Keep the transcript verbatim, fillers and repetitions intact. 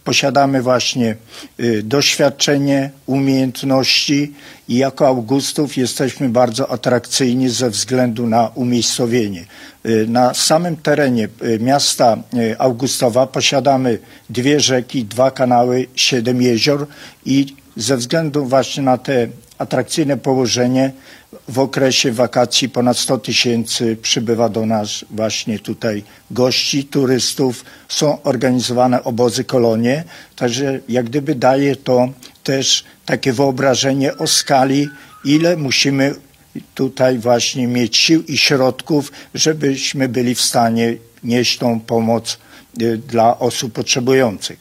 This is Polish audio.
posiadamy właśnie doświadczenie, umiejętności i jako Augustów jesteśmy bardzo atrakcyjni ze względu na umiejscowienie. Na samym terenie miasta Augustowa posiadamy dwie rzeki, dwa kanały, siedem jezior i ze względu właśnie na te atrakcyjne położenie w okresie wakacji ponad sto tysięcy przybywa do nas właśnie tutaj gości, turystów. Są organizowane obozy, kolonie, także jak gdyby daje to też takie wyobrażenie o skali, ile musimy tutaj właśnie mieć sił i środków, żebyśmy byli w stanie nieść tą pomoc dla osób potrzebujących.